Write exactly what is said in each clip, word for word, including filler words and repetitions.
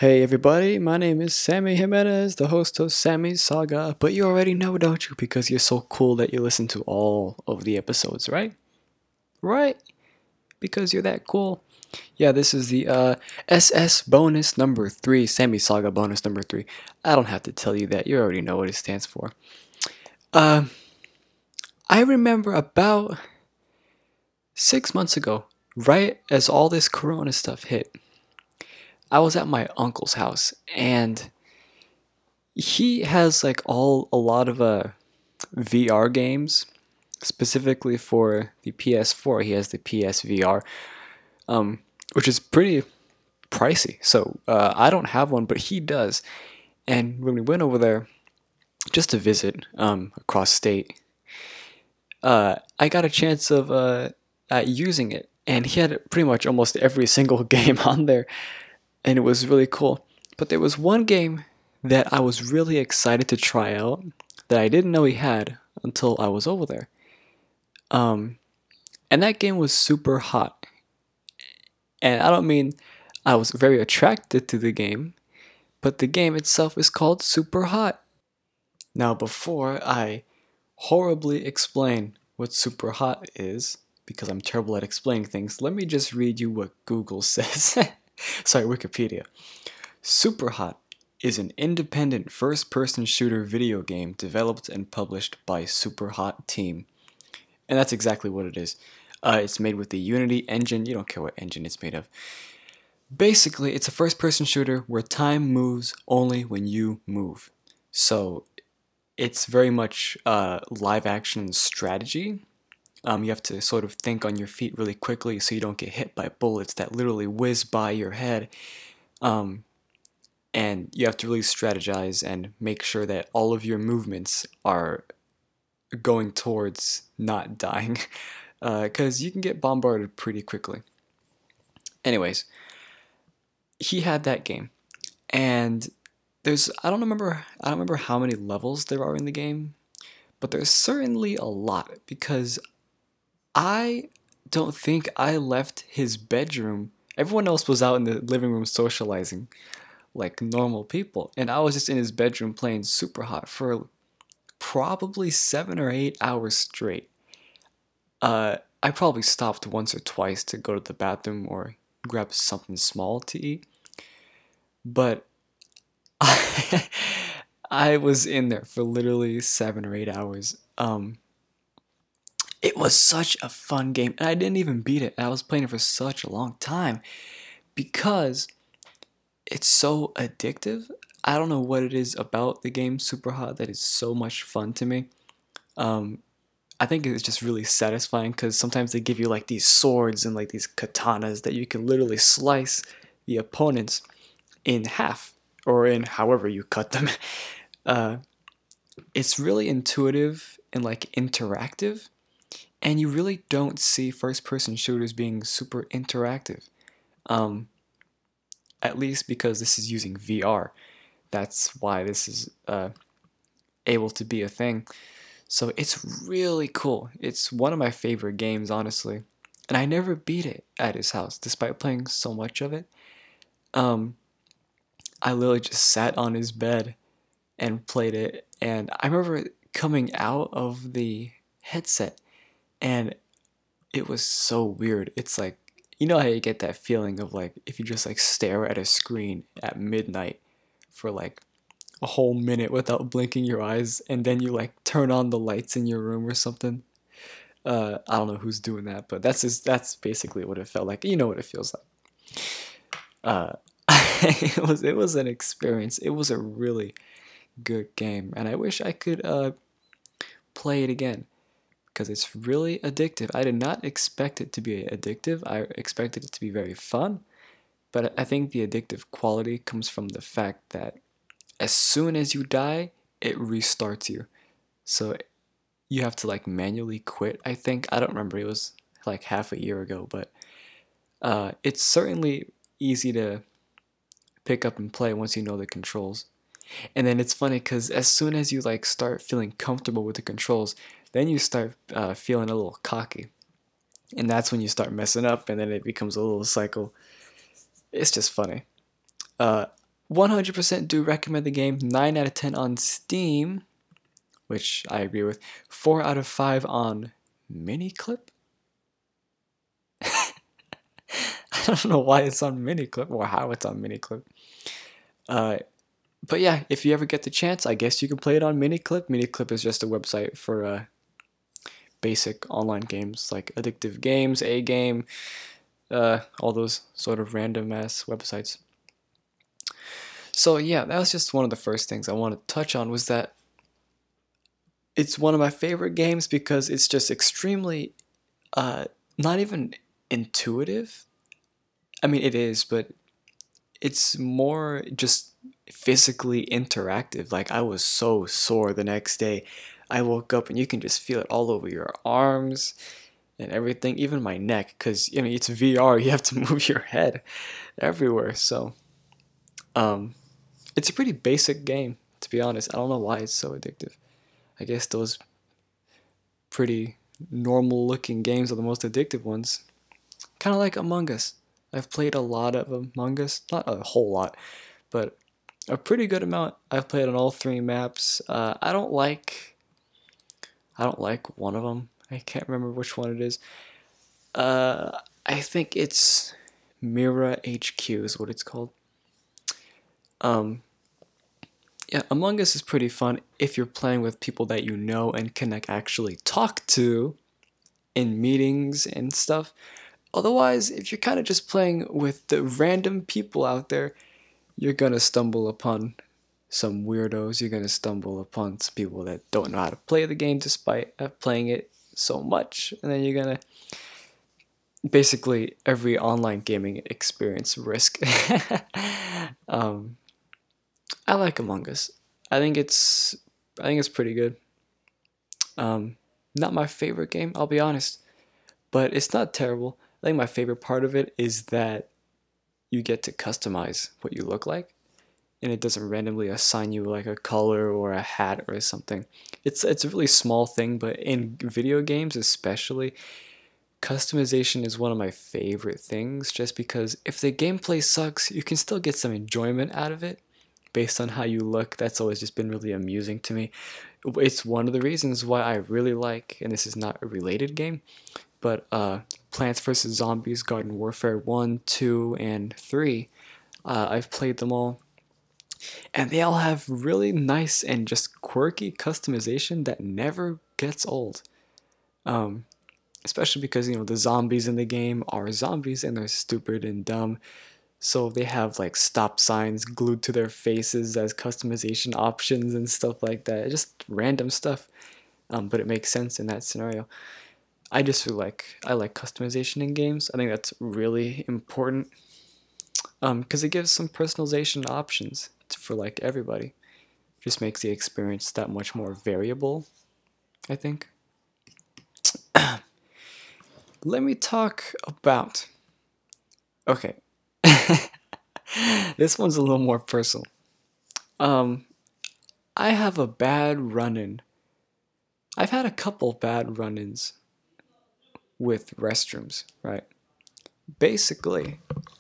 Hey everybody, my name is Sammy Jimenez, the host of Sammy's Saga, but you already know, don't you? Because you're so cool that you listen to all of the episodes, right? Right? Because you're that cool. Yeah, this is the uh, S S bonus number three, Sammy Saga bonus number three. I don't have to tell you that, you already know what it stands for. Uh, I remember about six months ago, right as all this corona stuff hit, I was at my uncle's house and he has like all a lot of uh V R games specifically for the P S four. He has the P S V R, um, which is pretty pricey. So uh, I don't have one, but he does. And when we went over there just to visit um, across state, uh, I got a chance of uh, uh, using it, and he had pretty much almost every single game on there, and it was really cool. But there was one game that I was really excited to try out that I didn't know he had until I was over there. Um, and that game was super hot. And I don't mean I was very attracted to the game, but the game itself is called Super Hot. Now, before I horribly explain what Super Hot is, because I'm terrible at explaining things, let me just read you what Google says. Sorry, Wikipedia. Super Hot is an independent first person shooter video game developed and published by Super Hot Team. And that's exactly what it is. Uh, it's made with the Unity engine. You don't care what engine it's made of. Basically, it's a first person shooter where time moves only when you move. So it's very much uh, live action strategy. Um, you have to sort of think on your feet really quickly so you don't get hit by bullets that literally whiz by your head. Um, and you have to really strategize and make sure that all of your movements are going towards not dying. Because uh, you can get bombarded pretty quickly. Anyways, he had that game, and there's I don't remember I don't remember how many levels there are in the game, but there's certainly a lot because I don't think I left his bedroom. Everyone else was out in the living room socializing like normal people, and I was just in his bedroom playing Super Hot for probably seven or eight hours straight. Uh, I probably stopped once or twice to go to the bathroom or grab something small to eat, but I, I was in there for literally seven or eight hours. Um, it was such a fun game, and I didn't even beat it. I was playing it for such a long time because it's so addictive. I don't know what it is about the game Super Hot that is so much fun to me. Um, I think it's just really satisfying because sometimes they give you like these swords and like these katanas that you can literally slice the opponents in half or in however you cut them. Uh, it's really intuitive and like interactive, and you really don't see first-person shooters being super interactive. Um, at least because this is using V R. That's why this is uh, able to be a thing. So it's really cool. It's one of my favorite games, honestly. And I never beat it at his house, despite playing so much of it. Um, I literally just sat on his bed and played it. And I remember coming out of the headset, and it was so weird. It's like, you know how you get that feeling of like if you just like stare at a screen at midnight for like a whole minute without blinking your eyes, and then you like turn on the lights in your room or something. Uh, I don't know who's doing that, but that's just, that's basically what it felt like. You know what it feels like. Uh, it was it was an experience. It was a really good game, and I wish I could uh, play it again because it's really addictive. I did not expect it to be addictive. I expected it to be very fun, but I think the addictive quality comes from the fact that as soon as you die, it restarts you. So you have to like manually quit, I think. I don't remember. It was like half a year ago, but uh, it's certainly easy to pick up and play once you know the controls. And then it's funny because as soon as you like start feeling comfortable with the controls, then you start uh, feeling a little cocky, and that's when you start messing up, and then it becomes a little cycle. It's just funny. Uh, one hundred percent do recommend the game. nine out of ten on Steam, which I agree with. four out of five on Miniclip. I don't know why it's on Miniclip or how it's on Miniclip. Uh, but yeah, if you ever get the chance, I guess you can play it on Miniclip. Miniclip is just a website for uh, basic online games like Addictive Games, A Game, uh, all those sort of random ass websites. So yeah, that was just one of the first things I wanted to touch on, was that it's one of my favorite games because it's just extremely uh, not even intuitive. I mean, it is, but it's more just physically interactive. Like, I was so sore the next day. I woke up and you can just feel it all over your arms and everything, even my neck, because, you know, it's V R. You have to move your head everywhere. So, um, it's a pretty basic game, to be honest. I don't know why it's so addictive. I guess those pretty normal-looking games are the most addictive ones. Kind of like Among Us. I've played a lot of Among Us, not a whole lot, but a pretty good amount. I've played on all three maps. Uh, I don't like, I don't like one of them. I can't remember which one it is. Uh, I think it's Mira H Q is what it's called. Um, yeah, Among Us is pretty fun if you're playing with people that you know and can like actually talk to in meetings and stuff. Otherwise, if you're kind of just playing with the random people out there, you're gonna stumble upon some weirdos. You're gonna stumble upon some people that don't know how to play the game despite playing it so much. And then you're gonna basically every online gaming experience risk. um, I like Among Us. I think it's I think it's pretty good. Um, not my favorite game, I'll be honest, but it's not terrible. I think my favorite part of it is that you get to customize what you look like, and it doesn't randomly assign you like a color or a hat or something. It's it's a really small thing, but in video games especially, customization is one of my favorite things, just because if the gameplay sucks, you can still get some enjoyment out of it based on how you look. That's always just been really amusing to me. It's one of the reasons why I really like, and this is not a related game, but uh, Plants vs. Zombies Garden Warfare one, two, and three. Uh, I've played them all, and they all have really nice and just quirky customization that never gets old. Um, especially because, you know, the zombies in the game are zombies and they're stupid and dumb. So they have like stop signs glued to their faces as customization options and stuff like that. Just random stuff, um, but it makes sense in that scenario. I just feel like I like customization in games. I think that's really important, um, because it gives some personalization options for like everybody. Just makes the experience that much more variable, I think. Let me talk about. Okay. This one's a little more personal. Um, I have a bad run-in. I've had a couple bad run-ins with restrooms, right? Basically,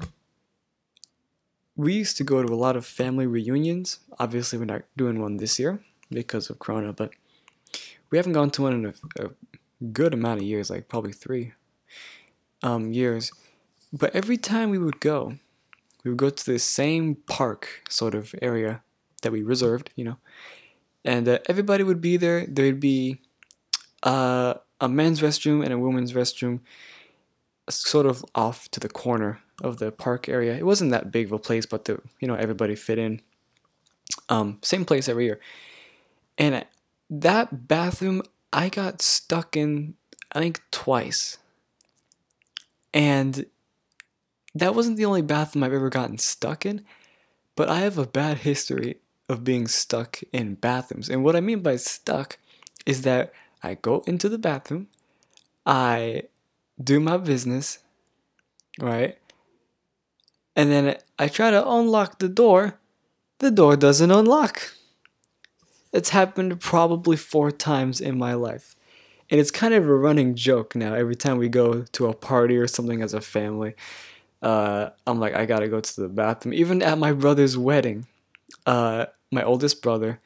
we used to go to a lot of family reunions. Obviously, we're not doing one this year because of Corona, but we haven't gone to one in a, a good amount of years, like probably three um, years. But every time we would go, we would go to the same park sort of area that we reserved, you know, and uh, everybody would be there. There'd be uh, a men's restroom and a women's restroom sort of off to the corner of the park area. It wasn't that big of a place, but the, you know, everybody fit in. Um, same place every year. And that bathroom, I got stuck in, I think, twice. And that wasn't the only bathroom I've ever gotten stuck in, but I have a bad history of being stuck in bathrooms. And what I mean by stuck is that I go into the bathroom, I do my business, right? And then I try to unlock the door, the door doesn't unlock. It's happened probably four times in my life. And it's kind of a running joke now every time we go to a party or something as a family. Uh, I'm like, I gotta go to the bathroom. Even at my brother's wedding, uh, my oldest brother,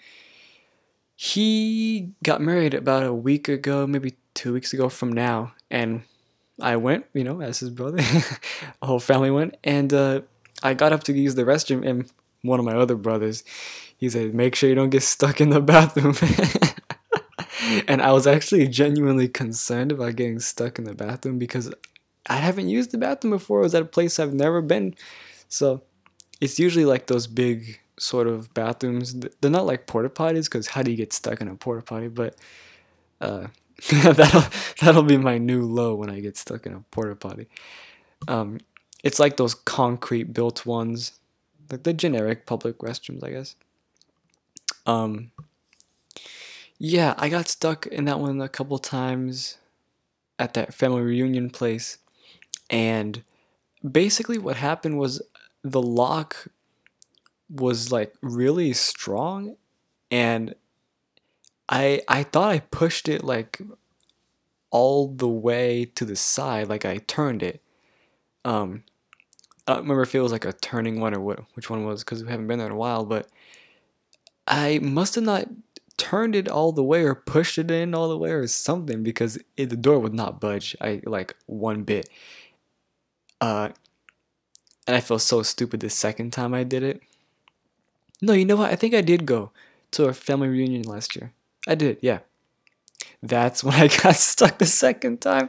he got married about a week ago, maybe two weeks ago from now, and I went, you know, as his brother. A whole family went, and uh, I got up to use the restroom, and one of my other brothers, he said, "Make sure you don't get stuck in the bathroom." And I was actually genuinely concerned about getting stuck in the bathroom because I haven't used the bathroom before. It was at a place I've never been. So it's usually like those big sort of bathrooms. They're not like porta potties because how do you get stuck in a porta potty? But uh, that'll that'll be my new low when I get stuck in a porta potty. Um, it's like those concrete built ones, like the generic public restrooms, I guess. Um, yeah, I got stuck in that one a couple times at that family reunion place, and basically what happened was the lock was like really strong, and I I thought I pushed it like all the way to the side, like I turned it. Um, I don't remember if it was like a turning one or what, which one it was because we haven't been there in a while, but I must have not turned it all the way or pushed it in all the way or something because it, the door would not budge. I like one bit. Uh, and I felt so stupid the second time I did it. No, you know what? I think I did go to a family reunion last year. I did, yeah. That's when I got stuck the second time.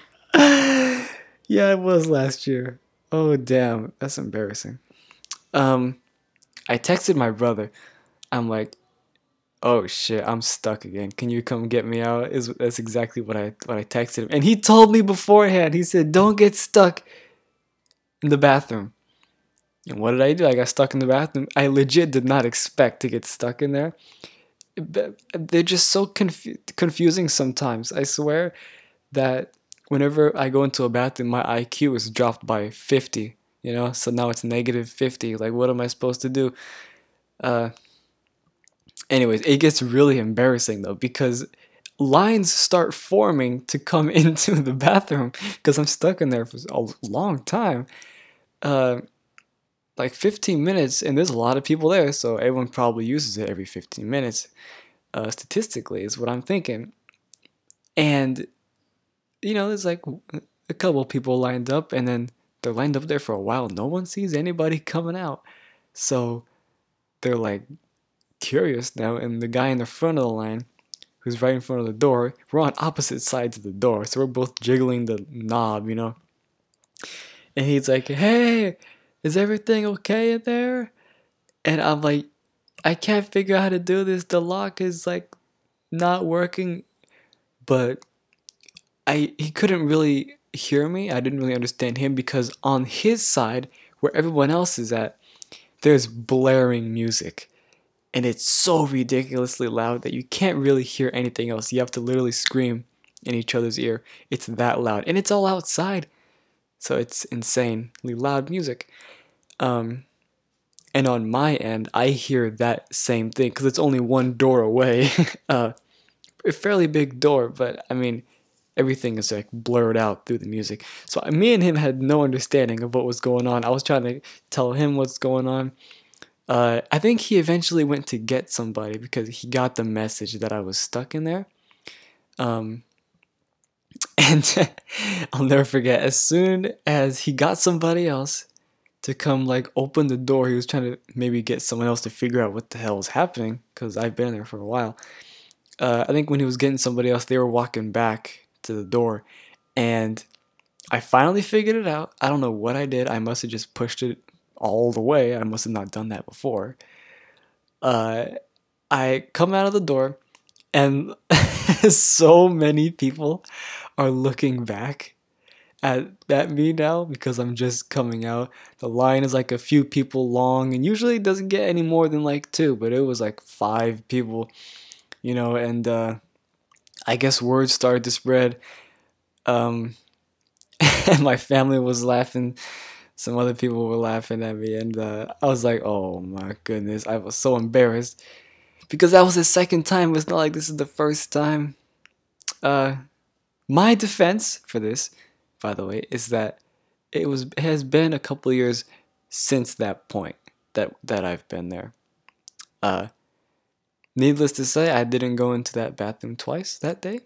Yeah, it was last year. Oh damn, that's embarrassing. Um, I texted my brother. I'm like, "Oh shit, I'm stuck again. Can you come get me out?" Is that's exactly what I what I texted him, and he told me beforehand. He said, "Don't get stuck in the bathroom." And what did I do? I got stuck in the bathroom. I legit did not expect to get stuck in there. They're just so confu- confusing sometimes. I swear that whenever I go into a bathroom, my I Q is dropped by fifty, you know? So now it's negative fifty. Like, what am I supposed to do? Uh, anyways, it gets really embarrassing though because lines start forming to come into the bathroom because I'm stuck in there for a long time. Uh, like fifteen minutes, and there's a lot of people there, so everyone probably uses it every fifteen minutes. Uh, statistically, is what I'm thinking. And you know, there's like a couple people lined up, and then they're lined up there for a while. No one sees anybody coming out, so they're like curious now. And the guy in the front of the line, who's right in front of the door, we're on opposite sides of the door, so we're both jiggling the knob, you know. And he's like, "Hey, is everything okay in there?" And I'm like, "I can't figure out how to do this. The lock is like not working." But I he couldn't really hear me. I didn't really understand him because on his side, where everyone else is at, there's blaring music. And it's so ridiculously loud that you can't really hear anything else. You have to literally scream in each other's ear. It's that loud. And it's all outside. So it's insanely loud music. Um, and on my end, I hear that same thing because it's only one door away. uh, a fairly big door, but I mean, everything is like blurred out through the music. So me and him had no understanding of what was going on. I was trying to tell him what's going on. Uh, I think he eventually went to get somebody because he got the message that I was stuck in there. Um, and I'll never forget, as soon as he got somebody else to come like open the door, he was trying to maybe get someone else to figure out what the hell was happening because I've been there for a while. Uh, I think when he was getting somebody else, they were walking back to the door, and I finally figured it out. I don't know what I did. I must have just pushed it all the way. I must have not done that before. Uh, I come out of the door, and so many people are looking back at, at me now because I'm just coming out. The line is like a few people long, and usually it doesn't get any more than like two, but it was like five people, you know, and uh, I guess word started to spread. Um, and my family was laughing. Some other people were laughing at me, and uh, I was like, "Oh my goodness!" I was so embarrassed because that was the second time. It's not like this is the first time. Uh, my defense for this, by the way, is that it was it has been a couple of years since that point that that I've been there. Uh, needless to say, I didn't go into that bathroom twice that day.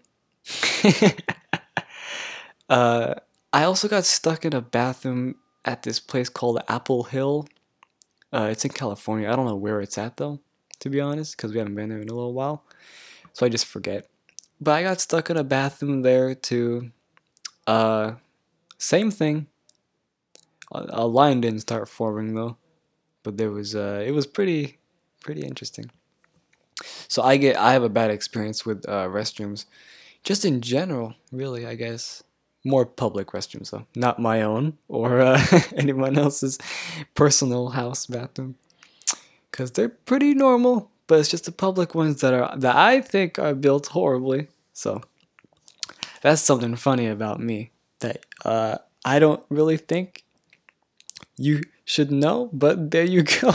uh, I also got stuck in a bathroom at this place called Apple Hill. Uh, it's in California. I don't know where it's at though, to be honest, because we haven't been there in a little while, so I just forget. But I got stuck in a bathroom there too. Uh, same thing. A, a line didn't start forming though, but there was. Uh, it was pretty, pretty interesting. So I get. I have a bad experience with uh, restrooms, just in general. Really, I guess. More public restrooms though, not my own or uh, anyone else's personal house bathroom, because they're pretty normal. But it's just the public ones that are that I think are built horribly. So that's something funny about me that uh, I don't really think you should know, but there you go.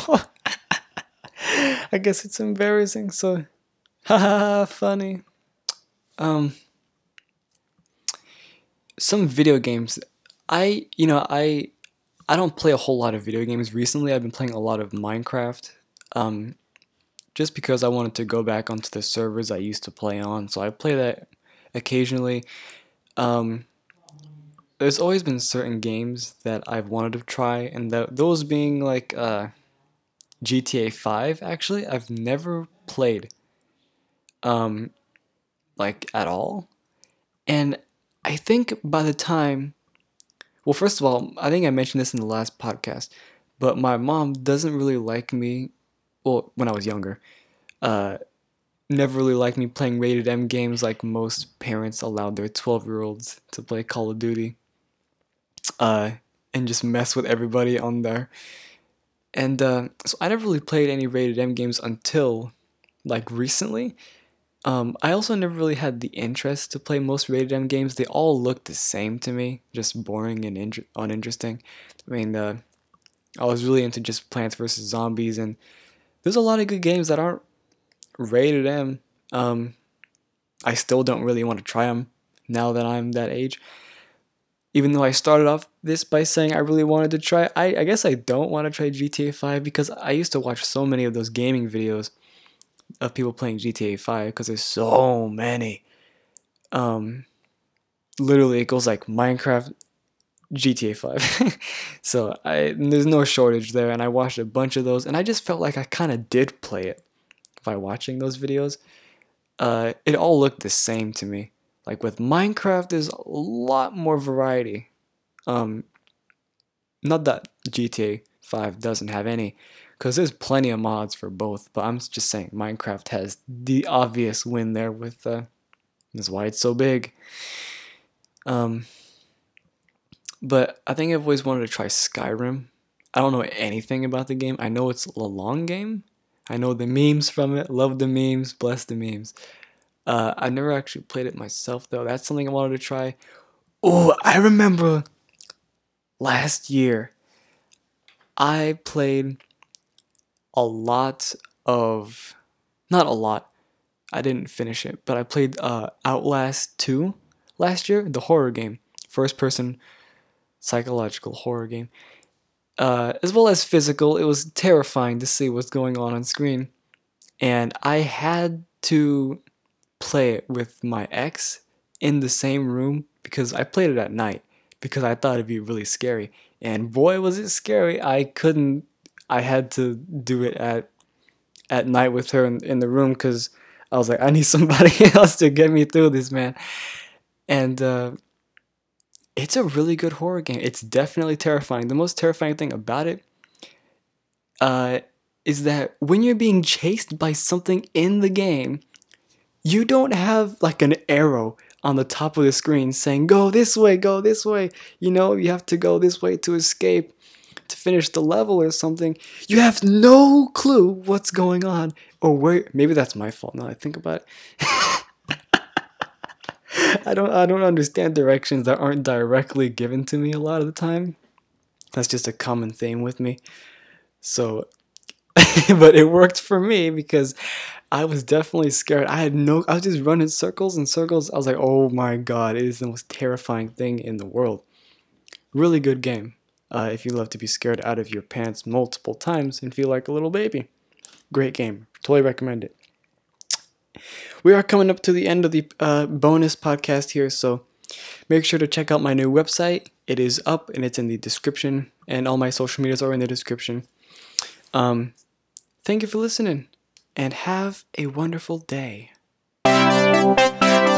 I guess it's embarrassing. So, haha, funny. Um, some video games. I, you know, I, I don't play a whole lot of video games recently. I've been playing a lot of Minecraft. Um, just because I wanted to go back onto the servers I used to play on. So I play that occasionally. Um, there's always been certain games that I've wanted to try, and th- those being like uh, G T A five. Actually, I've never played, um, like at all, and I think by the time, well, first of all, I think I mentioned this in the last podcast, but my mom doesn't really like me. Well, when I was younger, uh, never really liked me playing rated M games like most parents allowed their twelve year olds to play Call of Duty. Uh, and just mess with everybody on there. And uh, so I never really played any rated M games until like recently. Um, I also never really had the interest to play most rated M games. They all look the same to me, just boring and in- uninteresting. I mean, uh, I was really into just Plants vs Zombies, and there's a lot of good games that aren't rated M. Um, I still don't really want to try them now that I'm that age. Even though I started off this by saying I really wanted to try, I, I guess I don't want to try G T A five because I used to watch so many of those gaming videos of people playing G T A five because there's so many. Um, literally, it goes like Minecraft, G T A five. So I there's no shortage there, and I watched a bunch of those, and I just felt like I kind of did play it by watching those videos. Uh, it all looked the same to me. Like with Minecraft, there's a lot more variety. Um, not that G T A five doesn't have any, because there's plenty of mods for both. But I'm just saying Minecraft has the obvious win there with. Uh, that's why it's so big. Um, but I think I've always wanted to try Skyrim. I don't know anything about the game. I know it's a long game. I know the memes from it. Love the memes. Bless the memes. Uh, I never actually played it myself though. That's something I wanted to try. Oh, I remember last year I played a lot of, not a lot. I didn't finish it, but I played uh, Outlast two last year, the horror game, first person psychological horror game. Uh, as well as physical, it was terrifying to see what's going on on screen, and I had to play it with my ex in the same room because I played it at night because I thought it'd be really scary. And boy, was it scary. I couldn't, I had to do it at at night with her in, in the room because I was like, I need somebody else to get me through this, man. And uh, it's a really good horror game. It's definitely terrifying. The most terrifying thing about it uh, is that when you're being chased by something in the game, you don't have like an arrow on the top of the screen saying, go this way, go this way. You know, you have to go this way to escape, to finish the level or something. You have no clue what's going on or where. Maybe that's my fault now that I think about it. I don't I don't understand directions that aren't directly given to me a lot of the time. That's just a common theme with me. So, but it worked for me because I was definitely scared. I had no, I was just running circles and circles. I was like, oh my God, it is the most terrifying thing in the world. Really good game uh, if you love to be scared out of your pants multiple times and feel like a little baby. Great game. Totally recommend it. We are coming up to the end of the uh, bonus podcast here, so make sure to check out my new website. It is up and it's in the description, and all my social medias are in the description. Um, thank you for listening, and have a wonderful day.